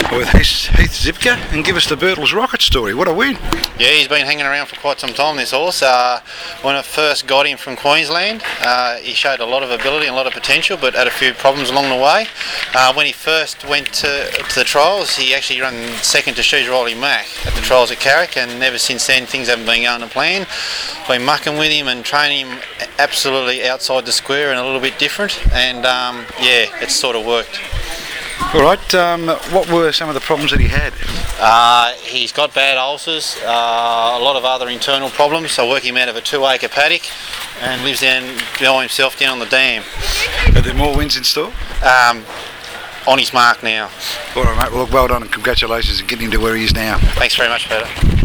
with Heath Zipka, and give us the Birtles Rocket story. What a win! Yeah, he's been hanging around for quite some time, this horse. When I first got him from Queensland, he showed a lot of ability and a lot of potential, but had a few problems along the way. When he first went to the trials, he actually ran second to Shoes Riley Mack at the trials at Carrick, and ever since then things haven't been going to plan. Been mucking with him and training him absolutely outside the square and a little bit different, and yeah, it's sort of worked. All right, what were some of the problems that he had? He's got bad ulcers, a lot of other internal problems. I work him out of a 2-acre paddock and lives down by himself down on the dam. Are there more wins in store? On his mark now. All right, mate. Well, look, well done and congratulations on getting him to where he is now. Thanks very much, Peter.